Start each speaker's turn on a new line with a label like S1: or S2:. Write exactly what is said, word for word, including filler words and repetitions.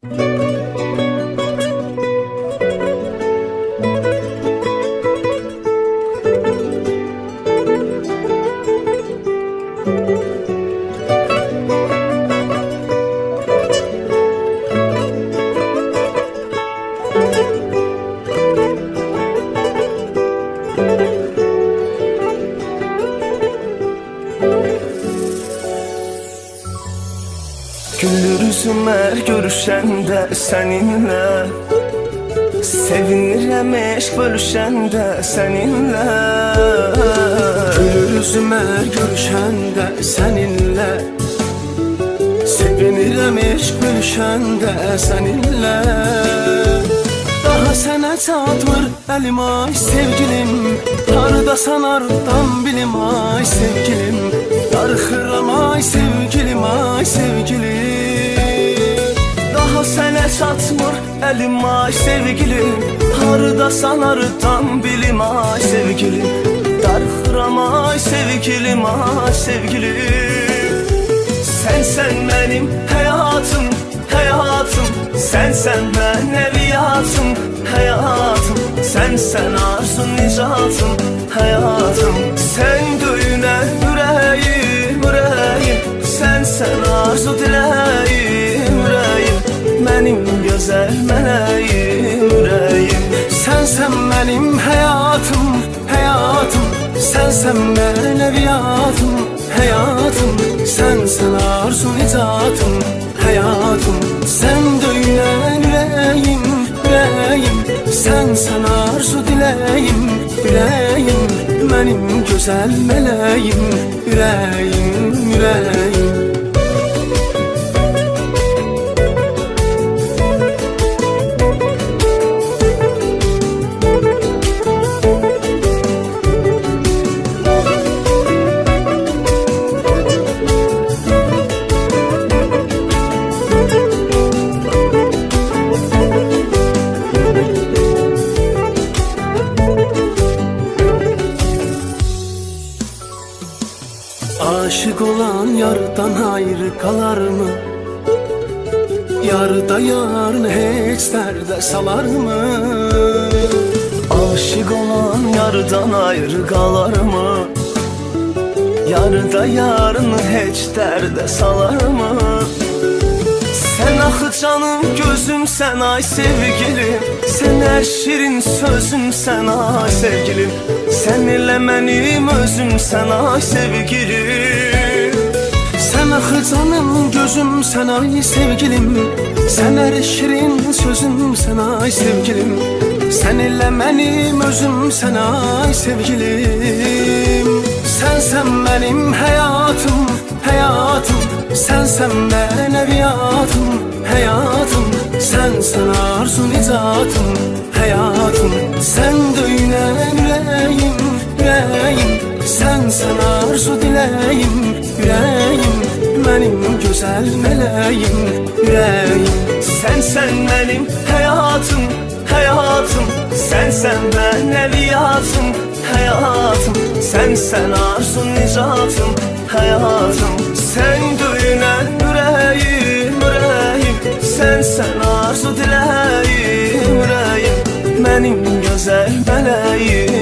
S1: Güldür üzüme görüşəndə səninlə, sevinirəm eşq bölüşəndə səninlə.
S2: Güldür üzüme görüşəndə səninlə, sevinirəm eşq bölüşəndə səninlə. Daha sənə çatmır əlim ay sevgilim, hardasan hardan bilim ay sevgilim. Darıxıram ay sevgilim ay sevgilim.
S1: Daha sənə çatmır əlim ay sevgilim, hardasan hardan bilim ay sevgilim. Darıxıram ay sevgilim ay sevgilim. Sənsən mənim həyatım, həyatım. Sənsən mənəviyyatım, həyatım. Sənsən arzum, nicatım, həyatım. Sən döyünən ürəyim, ürəyim. Sənsən arzu diləyim, ürəyim. Mənim gözəl mələyim, ürəyim.
S2: Sənsən mənim həyatım, həyatım. Sənsən mənəviyyatım, həyatım. Sənsən arzu, nicatım, həyatım. Sən döyünən ürəyim, ürəyim. Sənsən arzu diləyim, ürəyim. Mənim gözəl mələyim, ürəyim, ürəyim. Aşık olan yardan ayrı kalar mı? Yarda yarını heç dərdə salar mı?
S1: Aşık olan yardan ayrı kalar mı? Yarda yarını heç dərdə salar mı? Sən axı canım gözümsən ay sevgilim. Sən hər şirin sözümsən ay sevgilim. Sən elə mənim özümsən ay sevgilim.
S2: Sən axı canım gözümsən ay sevgilim. Sən hər şirin sözümsən ay sevgilim. Sən elə mənim özümsən ay sevgilim. Sənsən mənim həyatım, həyatım. Sənsən mənəviyyatım, həyatım. Sənsən arzu, nicatım, həyatım. Sən döyünən ürəyim, ürəyim. Sənsən arzu diləyim, ürəyim. Mənim gözəl mələyim, ürəyim.
S1: Sənsən mənim həyatım, həyatım. Sənsən mənəviyyatım, həyatım. Sənsən arzu, nicatım, həyatım. Sən döyünən ürəyim, ürəyim. Sənsən arzu diləyim, ürəyim. Mənim gözəl mələyim,